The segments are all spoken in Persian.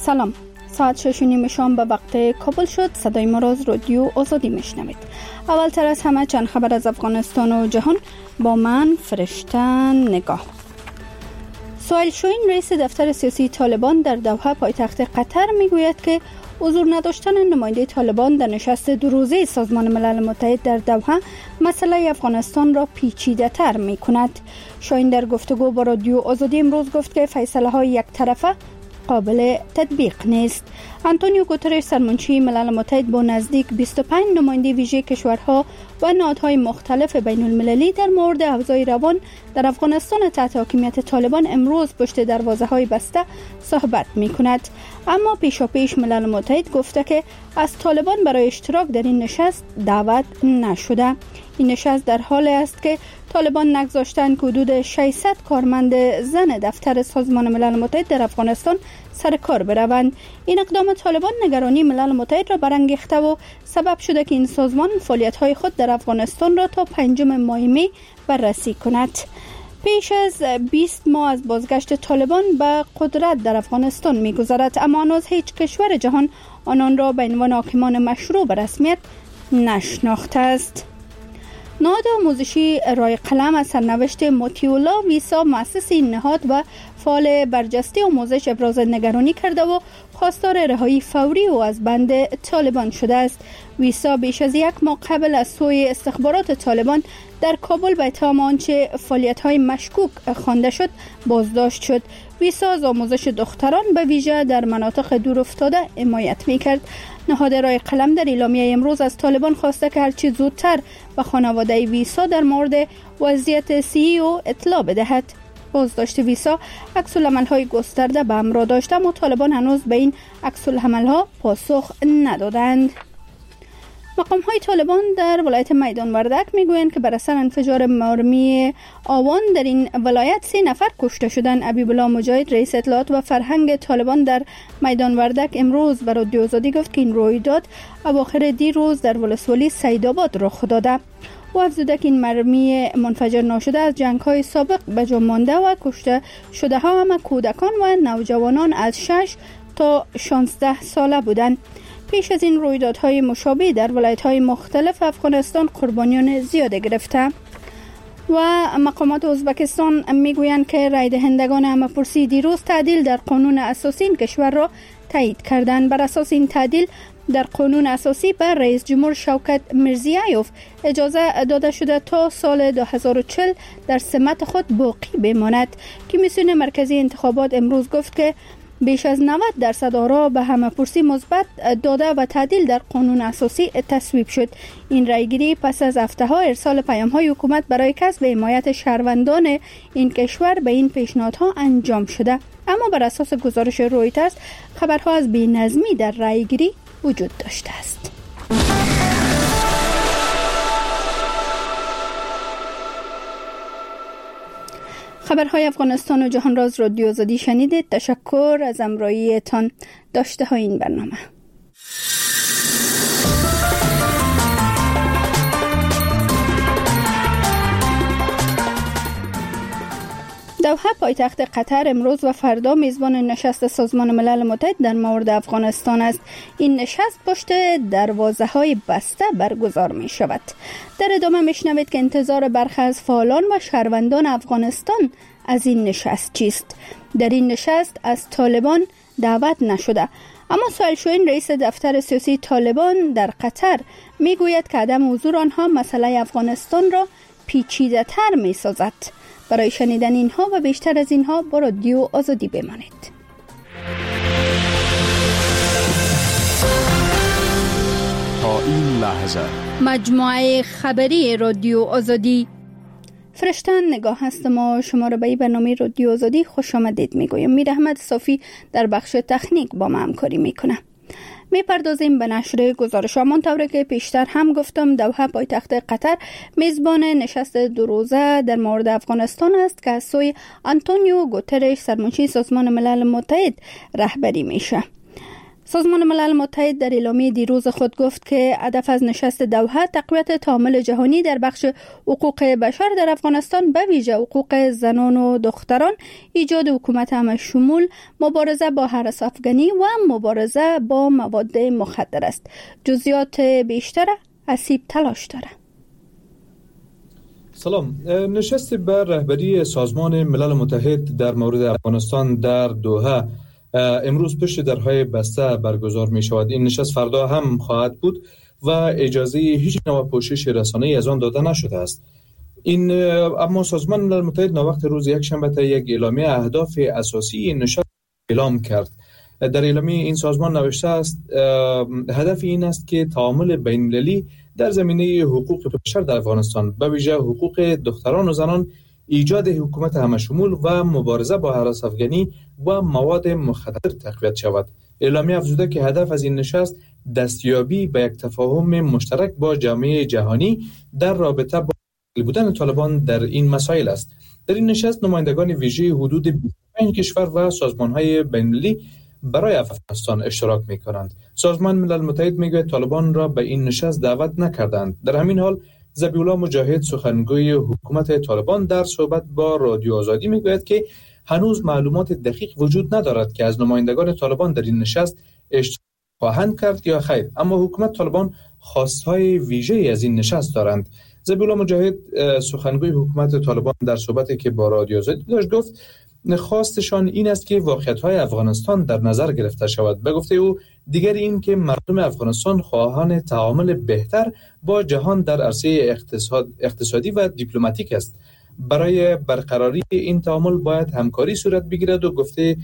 سلام، ساعت 6:30 شام به وقت کابل شد. صدای ما را از رادیو آزادی میشنوید. اولتر از همه چند خبر از افغانستان و جهان با من فرشته نگاه. سهیل شاهین رئیس دفتر سیاسی طالبان در دوحه پایتخت قطر میگوید که حضور نداشتن نماینده طالبان در نشست 2 روزه سازمان ملل متحد در دوحه مسئله افغانستان را پیچیده تر می کند. شاهین در گفتگو با رادیو آزادی امروز گفت که فیصله های یک طرفه قابل تطبیق نیست. آنتونیو گوترش سرمنشی ملل متحد با نزدیک 25 نماینده ویژه کشورها و نهادهای مختلف بین المللی در مورد اوضاع روان در افغانستان تحت حاکمیت طالبان امروز پشت دروازه های بسته صحبت می کند. اما پیشاپیش ملل متحد گفته که از طالبان برای اشتراک در این نشست دعوت نشده. این نشست در حال است که طالبان نگذاشتند که حدود 600 کارمند زن دفتر سازمان ملل متحد در افغانستان سر کار بروند. این اقدام طالبان نگرانی ملل متحد را برانگیخته و سبب شده که این سازمان فعالیت‌های خود در افغانستان را تا 5 ماه می بررسی کند. پیش از 20 ماه از بازگشت طالبان به قدرت در افغانستان می‌گذرد، اما هنوز هیچ کشور جهان آنان را به عنوان حاکمان مشروع به رسمیت نشناخته است. نهاد آموزشی رای قلم از سرنوشت موتیولا ویسا مؤسس این نهاد و فعال برجسته آموزش ابراز نگرانی کرده و خواستار رهایی فوری او از بند طالبان شده است. ویسا بیش از 1 ماه قبل از سوی استخبارات طالبان در کابل به اتهام آنچه فعالیت‌های مشکوک خوانده شد بازداشت شد. ویسا از آموزش دختران به ویژه در مناطق دور افتاده حمایت می‌کرد. نهاد رای قلم در اعلامیه امروز از طالبان خواسته که هرچی زودتر به خانواده ویسا در مورد وضعیت صحی او اطلاع بدهد. بازداشت ویسا عکس‌العمل‌های گسترده به همراه داشت، اما طالبان هنوز به این عکس‌العمل‌ها پاسخ ندادند. مقام‌های طالبان در ولایت میدان وردک میگویند که بر اثر انفجار مرمی آوان در این ولایت 3 نفر کشته شدند. حبیب الله مجاهد رئیس اطلاعات و فرهنگ طالبان در میدان وردک امروز به رادیو آزادی گفت که این رویداد اواخر دیروز در ولسوالی سیدآباد رخ داده. او افزوده که این مرمی منفجر ناشده از جنگ‌های سابق به جا مانده و کشته شده ها هم کودکان و نوجوانان از 6 تا 16 ساله بودند. پیش از این رویدادهای مشابه در ولایت‌های مختلف افغانستان قربانیان زیاده گرفته. و مقامات ازبکستان میگویند که رای دهندگان همه‌پرسی دیروز تعدیل در قانون اساسی این کشور را تایید کردند. بر اساس این تعدیل در قانون اساسی به رئیس جمهور شوکت میرزیایوف اجازه داده شده تا سال 2040 در سمت خود باقی بماند. کمیسیون مرکزی انتخابات امروز گفت که بیش از 90% آرا به همه‌پرسی مثبت داده و تعدیل در قانون اساسی تصویب شد. این رایگیری پس از هفته‌ها ارسال پیام‌های حکومت برای کسب حمایت شهروندان این کشور به این پیشنهادها انجام شده، اما بر اساس گزارش رویترز خبرها از بی‌نظمی در رایگیری وجود داشته است. خبرهای افغانستان و جهان را از رادیو آزادی شنیدید. تشکر از همراهیتان. داشته های این برنامه. دوحه پایتخت قطر امروز و فردا میزبان نشست سازمان ملل متحد در مورد افغانستان است. این نشست پشت دروازه‌های بسته برگزار می شود. در ادامه میشنوید که انتظار برخی از فعالان و شهروندان افغانستان از این نشست چیست. در این نشست از طالبان دعوت نشده، اما سهیل شاهین رئیس دفتر سیاسی طالبان در قطر میگوید که عدم حضور آنها مسئله افغانستان را پیچیده تر می سازد. برای شنیدن اینها و بیشتر از اینها با رادیو آزادی بمانید. تا این لحظه مجموعه خبری رادیو آزادی. فرشته نگاه هستم و شما را به این برنامه رادیو آزادی خوش آمدید میگویم. میر احمد صافی در بخش تکنیک با ما همکاری میکنه. میپردازیم به نشر گزارش. همانطور که پیشتر هم گفتم، دوحه پایتخت قطر میزبان نشست 2 روزه در مورد افغانستان است که از سوی آنتونیو گوترش سرمنشی سازمان ملل متحد رهبری میشه. سازمان ملل متحد در اعلامیه دیروز خود گفت که هدف از نشست دوحه تقویت تعامل جهانی در بخش حقوق بشر در افغانستان به ویژه حقوق زنان و دختران، ایجاد حکومت همه‌شمول، مبارزه با هراس افغانی و مبارزه با مواد مخدر است. جزئیات بیشتر اسیب تلاش داره. سلام. نشست بر رهبری سازمان ملل متحد در مورد افغانستان در دوحه امروز پشت درهای بسته برگزار می شود. این نشست فردا هم خواهد بود و اجازه هیچ نوع پوشش رسانه‌ای از آن داده نشده است. اما سازمان ملل متحد ناوقت روز یکشنبه یک اعلامیه اهداف اساسی این نشست اعلام کرد. در اعلامیه این سازمان نوشته است هدف این است که تعامل بین‌المللی در زمینه حقوق بشر در افغانستان به ویژه حقوق دختران و زنان، ایجاد حکومت همه‌شمول و مبارزه با هراس افغانی و مواد مخدر تقویت شود. اعلامیه افزوده که هدف از این نشست دستیابی به یک تفاهم مشترک با جامعه جهانی در رابطه با بودن طالبان در این مسائل است. در این نشست نمایندگان ویژه حدود 25 کشور و سازمان‌های بین‌المللی برای افغانستان اشتراک می‌کنند. سازمان ملل متحد میگوید طالبان را به این نشست دعوت نکردند. در همین حال ذبیح الله مجاهد سخنگوی حکومت طالبان در صحبت با رادیو آزادی میگوید که هنوز معلومات دقیق وجود ندارد که از نمایندگان طالبان در این نشست اشتراک خواهند کرد یا خیر، اما حکومت طالبان خواستهای ویژه‌ای از این نشست دارند. ذبیح الله مجاهد سخنگوی حکومت طالبان در صحبتی که با رادیو آزادی داشت گفت خواستشان این است که واقعیت‌های افغانستان در نظر گرفته شود. به گفته او دیگر این که مردم افغانستان خواهان تعامل بهتر با جهان در عرصه اقتصادی و دیپلماتیک است. برای برقراری این تعامل باید همکاری صورت بگیرد و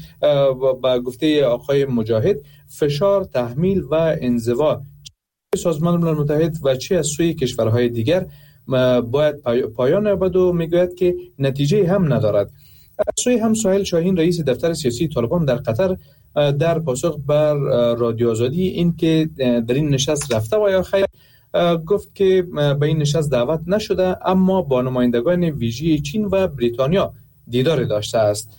گفته آقای مجاهد فشار، تحمیل و انزوا سازمان ملل متحد و چه از سوی کشورهای دیگر باید پایان یابد و میگوید که نتیجه هم ندارد. سوی هم سهیل شاهین رئیس دفتر سیاسی طالبان در قطر در پاسخ بر رادیو آزادی این که در این نشست رفته و یا خیر گفت که به این نشست دعوت نشده اما با نمایندگان ویژه چین و بریتانیا دیدار داشته است.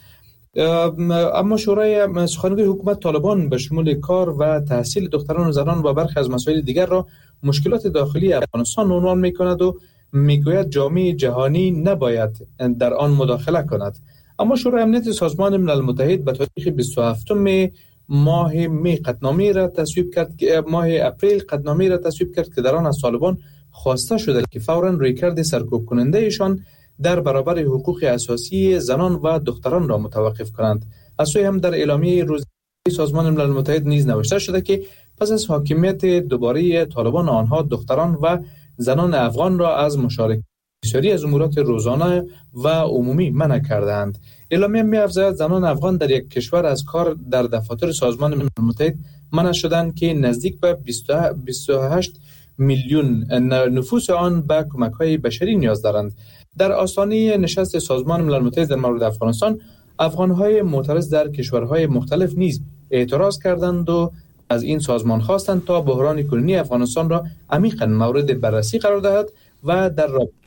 اما شورای سخنگوی حکومت طالبان به شمول کار و تحصیل دختران و زنان و برخی از مسائل دیگر را مشکلات داخلی افغانستان عنوان می‌کند و میگوید جامعه جهانی نباید در آن مداخله کند. اما شورای امنیت سازمان ملل متحد به تاریخ 27 ماه می قطعنامه را تصویب کرد که ماه اپریل قطعنامه را تصویب کرد که در آن از طالبان خواسته شده که فوراً رویکرد سرکوب کننده ایشان در برابر حقوق اساسی زنان و دختران را متوقف کنند. از سوی هم در اعلامیه روز سازمان ملل متحد نیز نوشته شده که پس از حاکمیت دوباره طالبان آنها دختران و زنان افغان را از مشارکت بسیاری از امورات روزانه و عمومی منع کردند. اعلامیه می‌افزاید زنان افغان در یک کشور از کار در دفاتر سازمان ملل متحد منع شدند که نزدیک به 28 میلیون نفوس آن به کمک‌های بشری نیاز دارند. در آستانه نشست سازمان ملل متحد در مورد افغانستان، افغان‌های معترض در کشورهای مختلف نیز اعتراض کردند و از این سازمان خواستند تا بحران کنونی افغانستان را عمیقاً مورد بررسی قرار دهد و در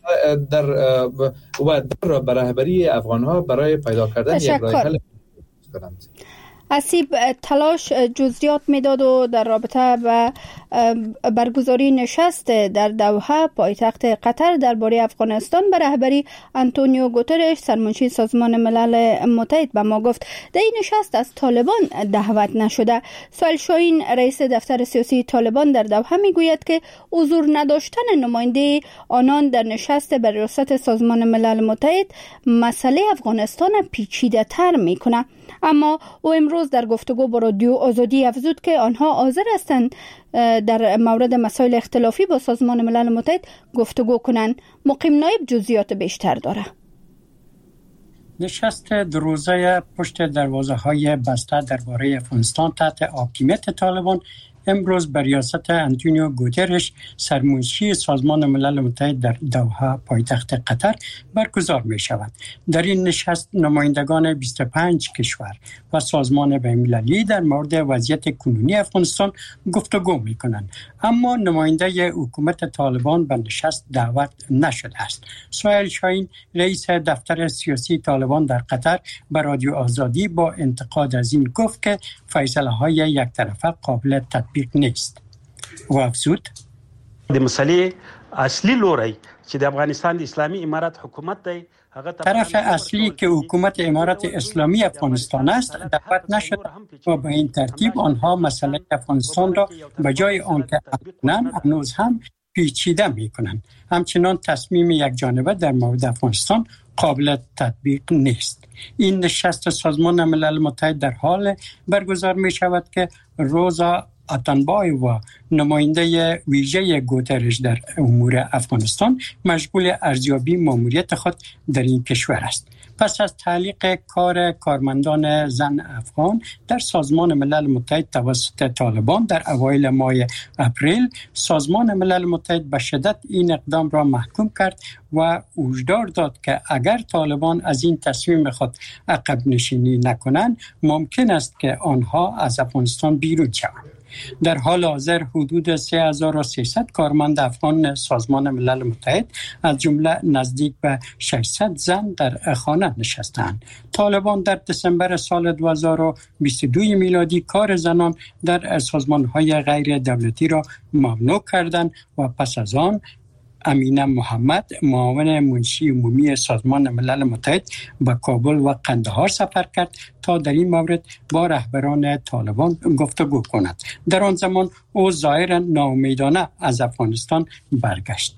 رهبری افغان‌ها برای پیدا کردن یک راه حل کنند. اسیب تلاش جزئیات میداد و در رابطه با برگزاری نشست در دوحه پایتخت قطر درباره افغانستان به رهبری آنتونیو گوترش سرمنشی سازمان ملل متحد به ما گفت در این نشست از طالبان دعوت نشده. سهیل شاهین رئیس دفتر سیاسی طالبان در دوحه میگوید که حضور نداشتن نماینده آنان در نشست بر ریاست سازمان ملل متحد مسئله افغانستان پیچیده تر میکنه. اما او امروز در گفتگو با رادیو آزادی افزود که آنها حاضر هستند در مورد مسائل اختلافی با سازمان ملل متحد گفتگو کنند. مقیم نایب جزئیات بیشتر داره. نشست دو روزه پشت دروازه‌های بسته درباره افغانستان تحت حاکمیت طالبان امروز بر ریاست آنتونیو گوترش سرمنشی سازمان ملل متحد در دوحه پایتخت قطر برگزار می شود. در این نشست نمایندگان 25 کشور و سازمان بین‌المللی در مورد وضعیت کنونی افغانستان گفتگو می کنند، اما نماینده حکومت طالبان به نشست دعوت نشده است. سهیل شاهین رئیس دفتر سیاسی طالبان در قطر به رادیو آزادی با انتقاد از این گفت که فیصله‌های یک طرفه قابل تطبیق نیست و افزود د مسئله اصلي لوري چې د افغانستان د اسلامي امارت حکومت دی طرف اصلی که حکومت امارت اسلامی افغانستان است دعوت نشد و به این ترتیب آنها مسئله افغانستان را به جای آنکه حل هنوز هم پیچیده می‌کنند. همچنان تصمیم یک جانبه در مورد افغانستان قابل تطبیق نیست. این نشست سازمان ملل متحد در حال برگزار می شود که روزا اتنبای و نماینده ویژه گوترش در امور افغانستان مشغول ارزیابی ماموریت خود در این کشور است. پس از تعلیق کار کارمندان زن افغان در سازمان ملل متحد توسط طالبان در اوایل ماه اپریل، سازمان ملل متحد به شدت این اقدام را محکوم کرد و هشدار داد که اگر طالبان از این تصمیم خود عقب نشینی نکنند ممکن است که آنها از افغانستان بیرون شوند. در حال حاضر حدود 3300 کارمند افغان سازمان ملل متحد از جمله نزدیک به 600 زن در خانه نشستند. طالبان در دسامبر سال 2022 میلادی کار زنان در سازمان‌های غیر دولتی را ممنوع کردند و پس از آن امینه محمد معاون منشی عمومی سازمان ملل متحد به کابل و قندهار سفر کرد تا در این مورد با رهبران طالبان گفتگو کند. در آن زمان او ظاهراً ناامیدانه از افغانستان برگشت.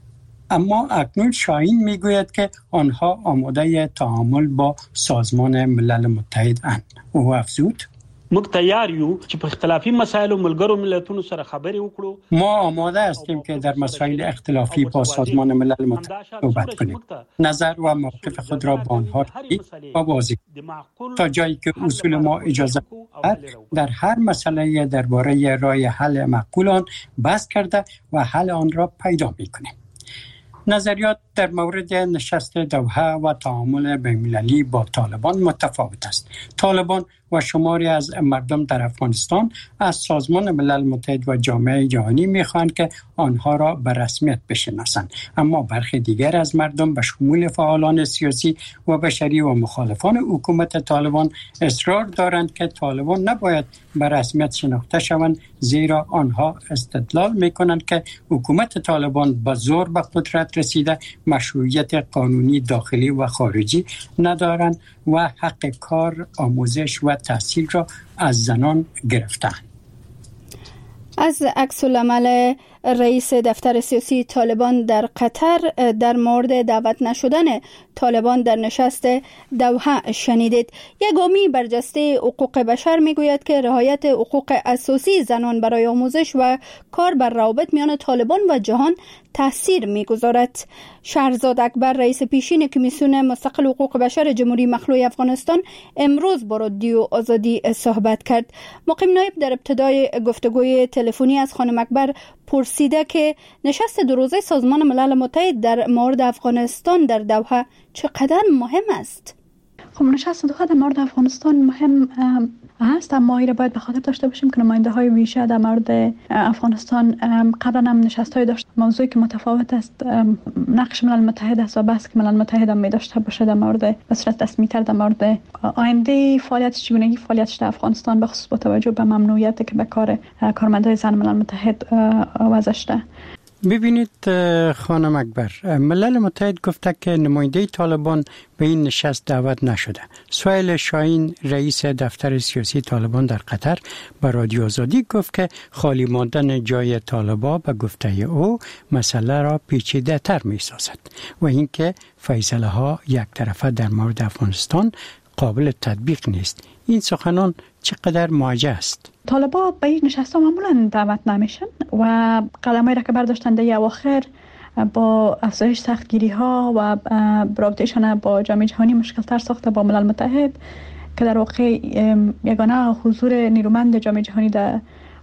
اما اکنون شاهین میگوید که آنها آماده تعامل با سازمان ملل متحد اند. او افزود موږ تیار یو چې په اختلافي مسایلو ملګرو ملتونو سره خبرې وکړو. ما آماده هستیم که در مسائل اختلافی با سازمان ملل متحد صحبت کنیم. نظر و موقف خود را با آنها واضح تا جایی که اصول ما اجازه دهد در هر مسئله درباره راه حل معقول آن بحث کرده و حل آن را پیدا می‌کنیم. نظریات در مورد نشست دوحه و تعامل بین‌المللی با طالبان متفاوت است. طالبان و شماری از مردم در افغانستان از سازمان ملل متحد و جامعه جهانی می‌خواهند که آنها را به رسمیت بشناسند، اما برخی دیگر از مردم به شمول فعالان سیاسی و بشری و مخالفان حکومت طالبان اصرار دارند که طالبان نباید به رسمیت شناخته شوند، زیرا آنها استدلال می‌کنند که حکومت طالبان به زور به قدرت رسیده، مشروعیت قانونی داخلی و خارجی ندارند و حق کار، آموزش و تحصیل را از زنان گرفتند. از عکس‌العمل رئیس دفتر سیاسی طالبان در قطر در مورد دعوت نشدن طالبان در نشست دوحه شنیدید. یگامی برجسته حقوق بشر میگوید که رعایت حقوق اساسی زنان برای آموزش و کار بر روابط میان طالبان و جهان تاثیر میگذارد. شهرزاد اکبر رئیس پیشین کمیسیون مستقل حقوق بشر جمهوری مخلوع افغانستان امروز با رادیو آزادی صحبت کرد. مقیم نایب در ابتدای گفتگوی تلفنی از خانم اکبر پرسیده که نشست دو روزه سازمان ملل متحد در مورد افغانستان در دوحه چقدر مهم است؟ خب نشست دوحه در مورد افغانستان مهم است، اما این را باید به خاطر داشته باشیم که نماینده های ویژه در مورد افغانستان قبلا هم نشست های داشت. موضوعی که متفاوت است نقش ملل متحد است و بحث که ملل متحد هم می داشته باشه در مورد به صورت رسمی تر در مورد آینده فعالیت چگونگی فعالیتش در افغانستان، به خصوص با توجه به ممنوعیتی که به کار کارمندان زن ملل متحد وضع شده. ببینید خانم اکبر، ملل متحد گفته که نماینده طالبان به این نشست دعوت نشده. سهیل شاهین رئیس دفتر سیاسی طالبان در قطر به رادیو آزادی گفت که خالی ماندن جای طالبان به گفته او مسئله را پیچیده تر می سازد و اینکه فیصله ها یک طرفه در مورد افغانستان قابل تطبیق نیست. این سخنان چقدر موجه است؟ طالبان به این نشست‌ها معمولاً دعوت نمیشن و قدمایی را که برداشتن در اواخر با افزایش سختگیری‌ها و رابطه‌شان با جامعه جهانی مشکل تر ساخته با ملل متحد که در واقع یگانه حضور نیرومند جامعه جهانی در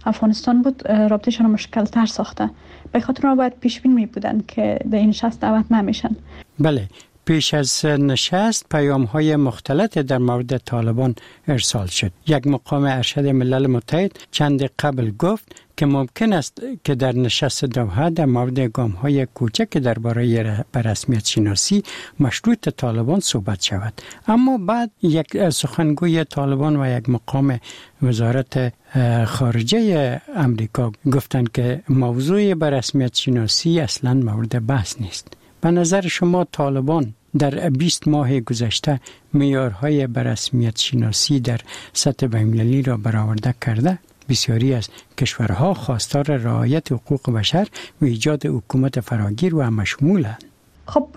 افغانستان بود رابطهشان مشکل تر ساخته. به خاطر باید پیش بین می بودن که در این نشست دعوت نمیشن. بله، پیش از نشست پیام‌های مختلف در مورد طالبان ارسال شد. یک مقام ارشد ملل متحد چند قبل گفت که ممکن است که در نشست دوحه در مورد گام‌های کوچک درباره رسمیت شناسی مشروط طالبان صحبت شود. اما بعد یک سخنگوی طالبان و یک مقام وزارت خارجه امریکا گفتند که موضوع رسمیت شناسی اصلاً مورد بحث نیست. به نظر شما طالبان در 20 ماه گذشته معیارهای رسمیت شناسی در سطح بین‌المللی را برآورده کرده؟ بسیاری از کشورها خواستار رعایت حقوق بشر و ایجاد حکومت فراگیر و مشمولند. خب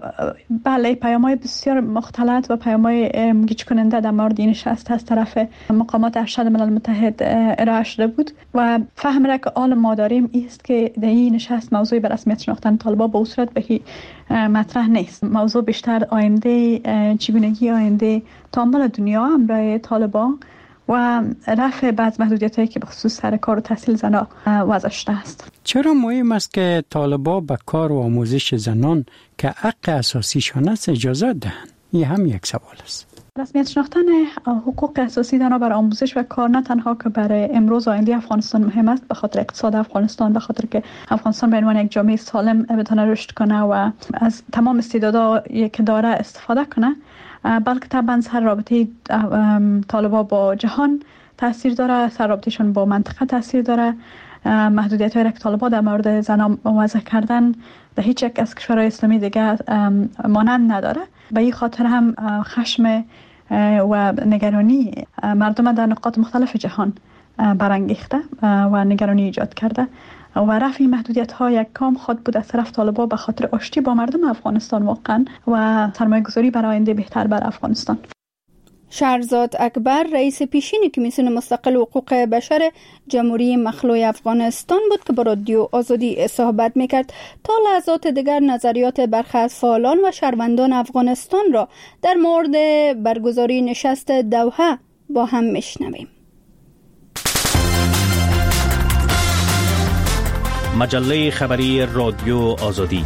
بله، پیام‌های بسیار مختلط و پیام‌های گیج کننده در مورد این نشست از طرف مقامات ارشد ملل متحد ارائه شده بود و فهم را که آل ما داریم است که در این نشست موضوع به رسمیت شناختن طالبان به صورت بهی مطرح نیست. موضوع بیشتر آینده، چگونگی آینده تامل دنیا امرای طالبان و رفع بعض محدودیت‌هایی که به خصوص سر کار و تحصیل زنان وضع شده است. چرا مهم است که طالبان به کار و آموزش زنان که حق اساسیشان است اجازه دهند؟ این هم یک سوال است. رسمیت شناختن حقوق اساسی زنان برای آموزش و کار نه تنها که برای امروز و آینده افغانستان مهم است، به خاطر اقتصاد افغانستان، به خاطر که افغانستان به عنوان یک جامعه سالم بتونه رشد کنه و از تمام استعدادایی که داره استفاده کنه، بلکه طبعا سر رابطه طالبان با جهان تاثیر داره، سر رابطهشون با منطقه تاثیر داره. محدودیت‌هایی که طالبان در مورد زنان وضع کردن در هیچ یک از کشورهای اسلامی دیگه مانند نداره. به این خاطر هم خشم و نگرانی مردم در نقاط مختلف جهان برانگیخته و نگرانی ایجاد کرده و رفع محدودیت‌ها یک کام خود بود از طرف طالبان به خاطر آشتی با مردم افغانستان واقعا و سرمایه‌گذاری برای آینده بهتر بر افغانستان. شهرزاد اکبر رئیس پیشین کمیسیون مستقل حقوق بشر جمهوری مخلوع افغانستان بود که با رادیو آزادی صحبت میکرد. تا لحظات دیگر نظریات برخی از فعالان و شهروندان افغانستان را در مورد برگزاری نشست دوحه با هم میشنویم. مجله خبری رادیو آزادی.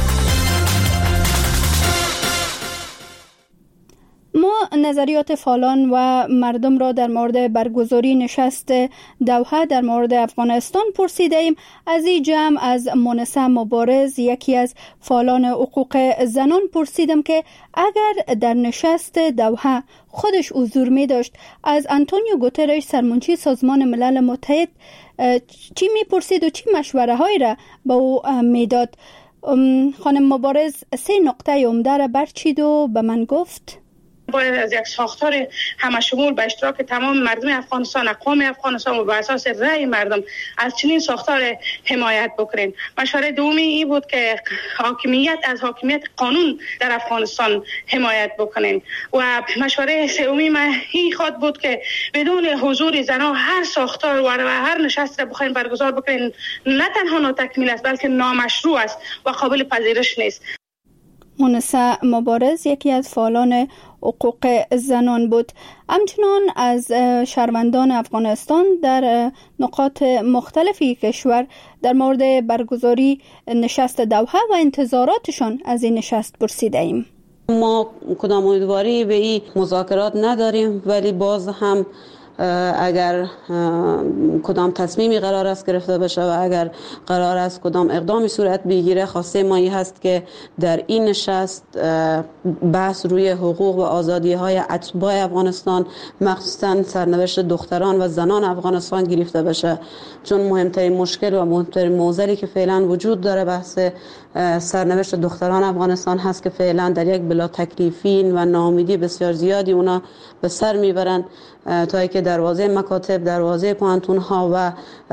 ما نظریات فعالان و مردم را در مورد برگزاری نشست دوحه در مورد افغانستان پرسیده ایم. از این جمع از مونسه مبارز، یکی از فعالان حقوق زنان، پرسیدم که اگر در نشست دوحه خودش حضور می داشت از انتونیو گوترش سرمنشی سازمان ملل متحد چی می پرسید و چی مشوره هایی را به او می داد. خانم مبارز 3 نقطه عمده را برچید و به من گفت باید از یک ساختار همشمول به اشتراک تمام مردم افغانستان، اقوام افغانستان و بر اساس رأی مردم از چنین ساختار حمایت بکنیم. مشوره دومی این بود که از حاکمیت قانون در افغانستان حمایت بکنیم و مشوره سومی این خواهد بود که بدون حضور زنان هر ساختار و هر نشست را بخوایم برگزار بکنیم نه تنها ناتکمیل است بلکه نامشروع است و قابل پذیرش نیست. مونسه مبارز یکی از فعالان حقوق زنان بود. همچنان از شهروندان افغانستان در نقاط مختلفی کشور در مورد برگزاری نشست دوحه و انتظاراتشان از این نشست پرسیده ایم. ما کدام امیدواری به این مذاکرات نداریم، ولی باز هم اگر کدام تصمیمی قرار است گرفته بشه و اگر قرار است کدام اقدامی صورت بگیره، خواسته ما این هست که در این نشست بحث روی حقوق و آزادی های اتباع افغانستان، مخصوصا سرنوشت دختران و زنان افغانستان گرفته بشه، چون مهمترین مشکل و مهمترین معضلی که فعلا وجود داره بحث سرنوشت دختران افغانستان هست که فعلا در یک بلا تکلیفین و ناامیدی بسیار زیادی اونا به سر میبرن تا اینکه دروازه مکاتب، دروازه پوهنتون‌ها و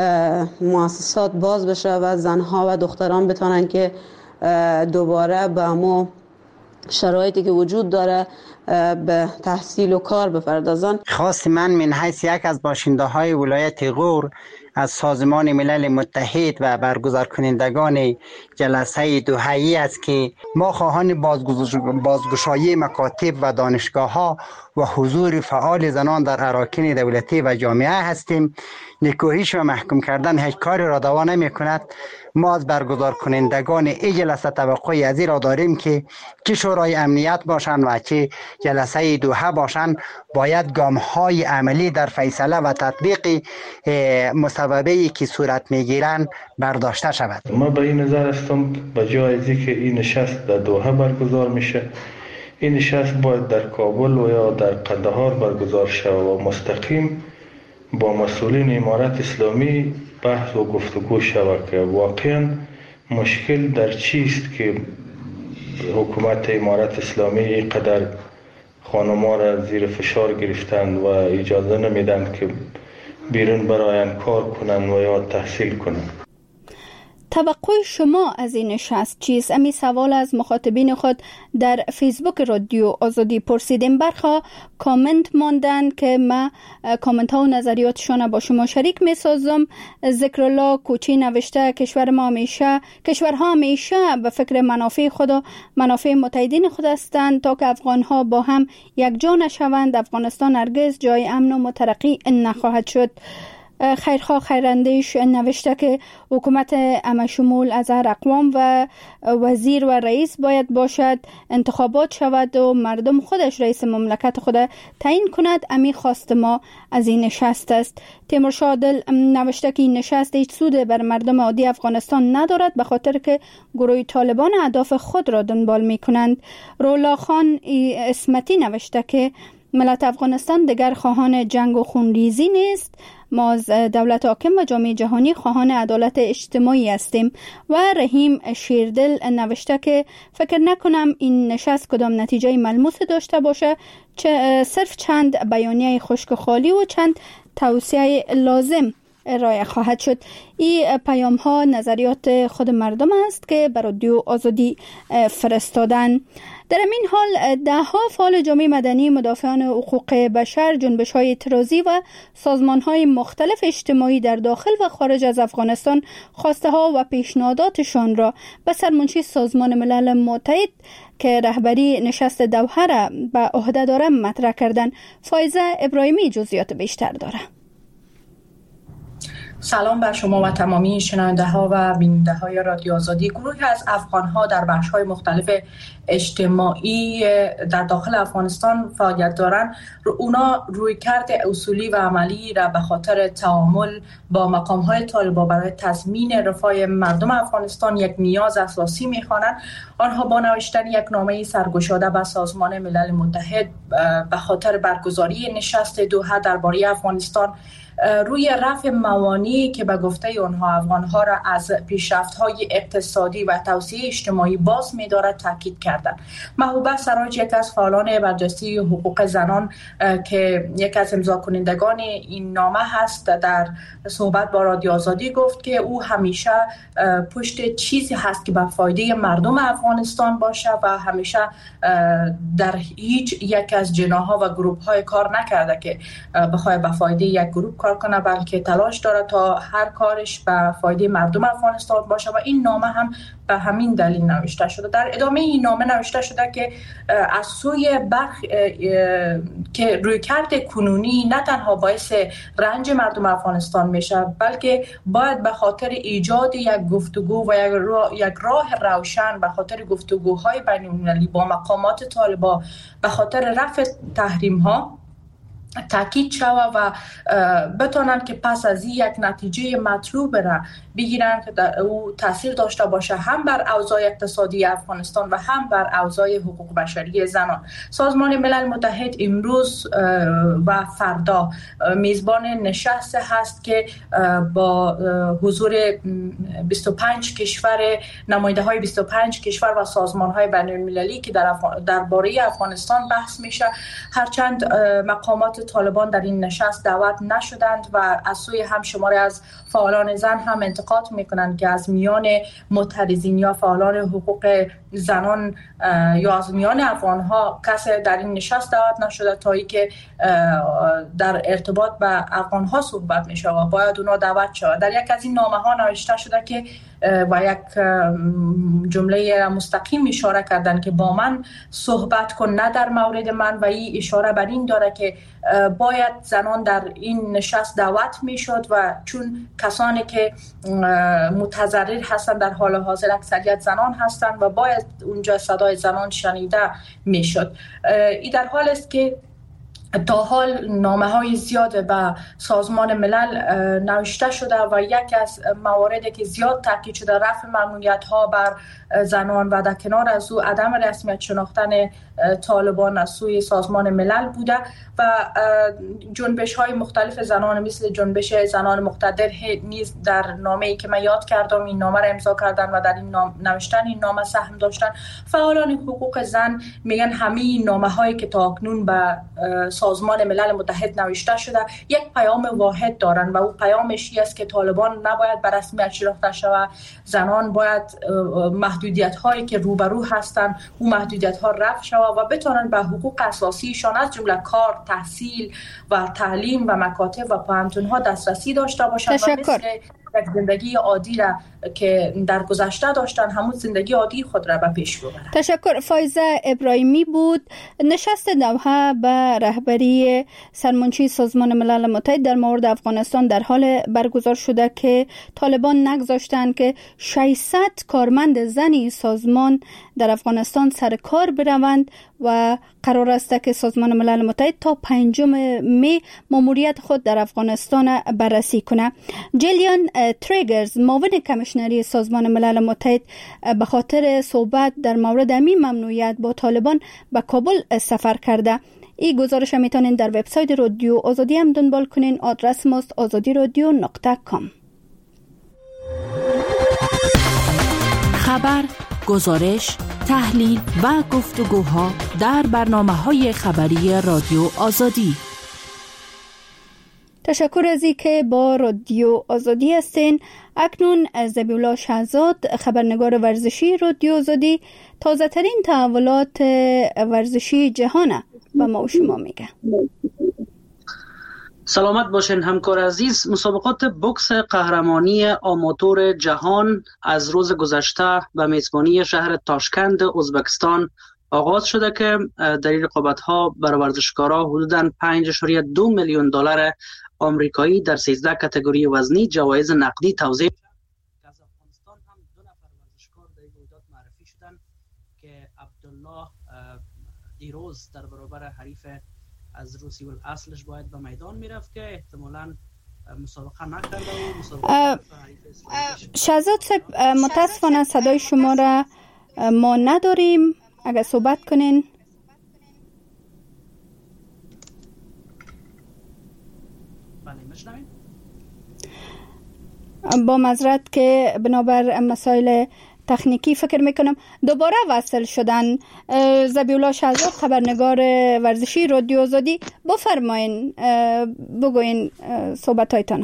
مؤسسات باز بشه و زنها و دختران بتونن که دوباره به همون شرایطی که وجود داره به تحصیل و کار بپردازن. خواست من من حیث یک از باشنده های ولایت غور از سازمان ملل متحد و برگزار کنندگان جلسه دوحه‌ای است که ما خواهان بازگشایی مکاتب و دانشگاه‌ها و حضور فعال زنان در اراکین دولتی و جامعه هستیم. نکوهش و محکوم کردن هیچ کاری را دوا نمی کند. ما از برگزار کنندگان این جلسه توقعی از این را داریم که چه شورای امنیت باشند و چه جلسه دوحه باشند باید گام‌های عملی در فیصله و تطبیق مصوبه‌ای که صورت می‌گیرند برداشته شود. ما به این نظر هستم به جای از اینکه این نشست در دوحه برگزار میشه، این نشست باید در کابل و یا در قندهار برگزار شود و مستقیم با مسئولین امارت اسلامی بحث و گفتگو شود که واقعا مشکل در چیست که حکومت امارت اسلامی اینقدر خانم‌ها را زیر فشار گرفتند و اجازه نمیدن که بیرون براین کار کنند و یا تحصیل کنند. توقع شما از این نشست چیست؟ امی سوال از مخاطبین خود در فیسبوک رادیو آزادی پرسیدیم. برخا کامنت ماندن که ما کامنت ها و نظریاتشان با شما شریک می سازم. ذکرالله کوچی نوشته کشورها همیشه به فکر منافع خود و منافع متحدین خود هستند تا که افغان ها با هم یک جا نشوند. افغانستان هرگز جای امن و مترقی نخواهد شد. خیرخواه خیراندیش نوشته که حکومت همشمول از هر اقوام و وزیر و رئیس باید باشد، انتخابات شود و مردم خودش رئیس مملکت خود تعیین کند. امی خواست ما از این نشست است. تیمور شادل نوشته که این نشست هیچ سود بر مردم عادی افغانستان ندارد به خاطر که گروه طالبان اهداف خود را دنبال می کنند. رولا خان اسمتی نوشته که ملت افغانستان دیگر خواهان جنگ و خونریزی نیست. ما از دولت حاکم و جامعه جهانی خواهان عدالت اجتماعی هستیم. و رحیم شیردل نوشته که فکر نکنم این نشست کدام نتیجه ملموس داشته باشه، صرف چند بیانیه خشک و خالی و چند توصیه لازم ارائه خواهد شد. این پیام ها نظریات خود مردم است که بر رادیو آزادی فرستادن. در این حال ده‌ها فعال جامعه مدنی، مدافعان حقوق بشر، جنبش‌های اعتراضی و سازمان‌های مختلف اجتماعی در داخل و خارج از افغانستان خواسته‌ها و پیشنهاداتشان را به سرمنشی سازمان ملل متحد که رهبری نشست دوحه را به عهده دارد مطرح کردند. فایزه ابراهیمی جزئیات بیشتر دارد. سلام بر شما و تمامی شنونده ها و بیننده های رادیو آزادی. گروهی از افغان ها در بخش های مختلف اجتماعی در داخل افغانستان فعالیت دارند. اونا رویکرد اصولی و عملی را به خاطر تعامل با مقام های طالبان برای تضمین رفاه مردم افغانستان یک نیاز اساسی می‌خوانند. آنها با نوشتن یک نامه سرگشاده به سازمان ملل متحد به خاطر برگزاری نشست دوحه درباره افغانستان روی رفع موانعی که به گفته آنها افغانها را از پیشرفت‌های اقتصادی و توسعه اجتماعی باز می‌دارد تاکید کردند. محبوبه سراج، یک از فعالان برجسته حقوق زنان که یک از امضا کنندگان این نامه هست، در صحبت با رادیو آزادی گفت که او همیشه پشت چیزی هست که به فایده مردم افغانستان باشه و همیشه در هیچ یک از جناح‌ها و گروه‌های کار نکرده که بخواد به فایده یک گروه کار کنه، بلکه تلاش داره تا هر کارش به فایده مردم افغانستان باشه و این نامه هم به همین دلیل نوشته شده. در ادامه این نامه نوشته شده که از سوی که رویکرد کنونی نه تنها باعث رنج مردم افغانستان میشه، بلکه باید به خاطر ایجاد یک گفتگو و یک راه روشن به خاطر گفتگوهای بین‌المللی با مقامات طالبان به خاطر رفع تحریم ها تاکید شود و بتونن که پس از این یک نتیجه مطلوب را بگیرن که او تاثیر داشته باشه هم بر اوضاع اقتصادی افغانستان و هم بر اوضاع حقوق بشری زنان. سازمان ملل متحد امروز و فردا میزبان نشست هست که با حضور 25 کشور، نماینده های 25 کشور و سازمان های بین المللی که درباره افغانستان بحث میشه. هرچند مقامات فعالیت طالبان در این نشست دعوت نشدند و از سوی هم شماری از فعالان زن هم انتقاد میکنند که از میان معترضین یا فعالان حقوق زنان یا از میان افغانها کسی در این نشست دعوت نشده تا ای که در ارتباط به افغانها صحبت میشه و باید اونا دعوت شود. در یک از این نامه ها نوشته شده که و یک جمله مستقیم اشاره کردن که با من صحبت کن نه در مورد من، و این اشاره بر این داره که باید زنان در این نشست دعوت میشد و چون کسانی که متضرر هستند در حال حاضر اکثریت زنان هستند و باید اونجا صدای زنان شنیده میشد. این در حال است که تا حال نامه‌های زیاد به سازمان ملل نوشته شده و یک از مواردی که زیاد تاکید شده رفع ممنوعیت‌ها بر زنان و در کنار از او عدم رسمیت شناختن طالبان از سوی سازمان ملل بوده و جنبش‌های مختلف زنان مثل جنبش زنان مقتدر نیز در نامه‌ای که من یاد کردم این نامه را امضا کردن و در این نوشتن این نامه سهم داشتن. فعالان حقوق زن میگن همین نامه‌هایی که تا اکنون به سازمان ملل متحد نوشته شده یک پیام واحد دارن و او پیامش است که طالبان نباید به رسمیت شناخته شود، زنان باید محدودیت هایی که روبرو هستند او محدودیت ها رفع شود و بتونن به حقوق اساسیشان از جمله کار، تحصیل و تعلیم و مکاتب و پوهنتون ها دسترسی داشته باشند و مثل یک زندگی عادی را که در گذشته داشتن همون زندگی عادی خود را به پیش ببرند. تشکر. فایزه ابراهیمی بود. نشست دوحه به رهبری سرمنشی سازمان ملل متحد در مورد افغانستان در حال برگزار شده که طالبان نگذاشتند که 600 کارمند زنی سازمان در افغانستان سر کار بروند و قرار است که سازمان ملل متحد تا 5 می ماموریت خود در افغانستان بررسی کنه. جلیان تریگرز معاون کمیشنری سازمان ملل متحد به خاطر صحبت در مورد همین ممنوعیت با طالبان به کابل سفر کرده. این گزارش میتونین در وبسایت رادیو آزادی هم دنبال کنین. آدرس ماست azadiradyo.com. خبر، گزارش، تحلیل و گفتگوها در برنامه‌های خبری رادیو آزادی. تشکر از اینکه با رادیو آزادی هستین. اکنون ذبیحالله شهزاد، خبرنگار ورزشی رادیو آزادی، تازه ترین تحولات ورزشی جهان به ما و شما میگه. سلامت باشین همکار عزیز. مسابقات بوکس قهرمانی آماتور جهان از روز گذشته به میزبانی شهر تاشکند ازبکستان آغاز شده که در این رقابت‌ها برای ورزشکاران حدوداً 5.2 میلیون دلار آمریکایی در 13 کاتگوری وزنی جوایز نقدی توزیع شد. از افغانستان هم 2 نفر ورزشکار در این رویداد معرفی شدند که عبدالله دیروز در برابر حریف از روسی الاصلش باید به میدان میرفت که احتمالاً مسابقه نکرده و مسابقه شهزاد صاحب متاسفانه صدای شما را ما نداریم، اگر صحبت کنین. با معذرت که بنابر مسائل تکنیکی فکر میکنم دوباره وصل شدن. ذبیحالله شهزاد، خبرنگار ورزشی رادیو آزادی، بفرمایین، بگوین صحبتایتان.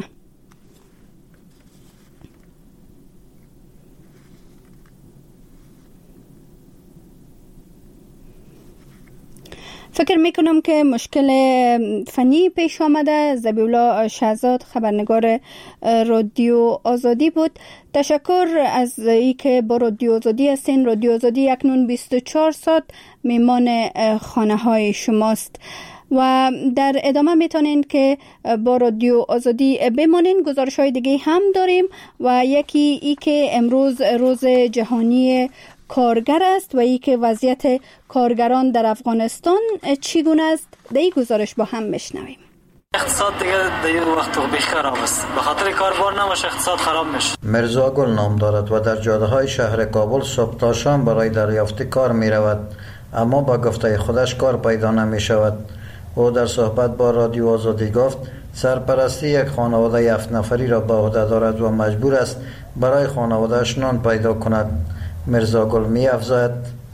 فکر میکنم که مشکل فنی پیش آمده. ذبیحالله شهزاد، خبرنگار رادیو آزادی بود. تشکر از اینکه با رادیو آزادی هستین. رادیو آزادی اکنون 24 ساعت میمان خانه های شماست و در ادامه میتونین که با رادیو آزادی بمانین. گزارش های دیگه هم داریم و یکی ای که امروز روز جهانی کارگر است و ای که وضعیت کارگران در افغانستان چگونه است. در این گزارش با هم میشنویم. اقتصاد دیگه در این وقت خوبی خراب است. به خاطر کاربار نباشه اقتصاد خراب میشه. مرزا گل نام دارد و در جاده های شهر کابل صبح تا شام برای دریافت کار می رود، اما با گفته خودش کار پیدا نمی شود. او در صحبت با رادیو آزادی گفت سرپرستی یک خانواده 7 نفری را به عهده دارد و مجبور است برای خانواده‌اش نان پیدا کند. مرزا گل می افزاید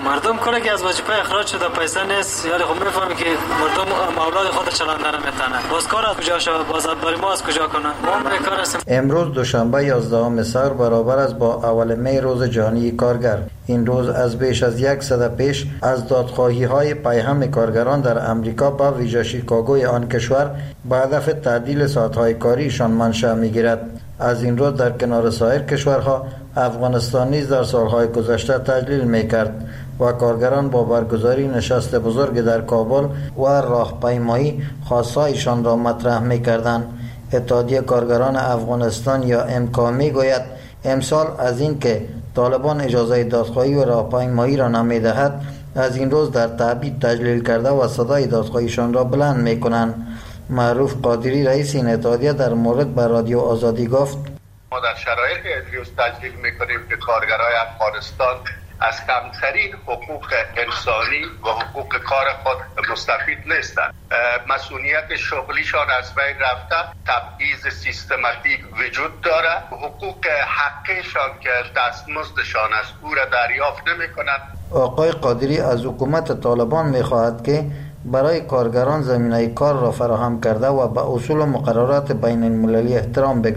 مردم کاری که از وظیفه اخراج شده پیسه نیست، یعنی خب میفهمی که مردم اولاد خود چلاندن نمیتونه. باز کار از کجا شود؟ باز داری ما از کجا کنه؟ ما بیکار هستیم. امروز دوشنبه 11 سر برابر است با اول می روز جهانی کارگر. این روز از بیش از یک سده پیش از دادخواهی های پیهم کارگران در امریکا به ویژه شیکاگوی آن کشور به هدف تعدیل ساعت‌های کاریشان منشأ می‌گیرد. از این روز در کنار سایر کشورها افغانستان نیز در سالهای گذشته تجلیل می‌کرد و کارگران با برگزاری نشست بزرگ در کابل و راهپیمایی خواستهایشان را مطرح می‌کردند. اتحادیه کارگران افغانستان یا امکا می‌گوید امسال از اینکه طالبان اجازه دادخواهی و راهپیمایی را نمی‌دهد، از این روز در تعبید تجلیل کرده و صدای دادخواهیشان را بلند می‌کنند. معروف قادری رئیس این اتحادیه در مورد به رادیو آزادی گفت: ما در شرایط امروز تجلیل می‌کنیم که کارگرای افغانستان از کمترین حقوق انسانی و حقوق کار خود مستفید نیستند. مسئولیت شغلیشان از بین رفته، تبعیض سیستماتیک وجود داره، حقوق حقیشان که دستمزدشان از او را دریافت نمی‌کنند. آقای قادری از حکومت طالبان می‌خواهد که برای کارگران زمینه کار را فراهم کرده و به اصول و مقررات بین المللی احترام بگذارد.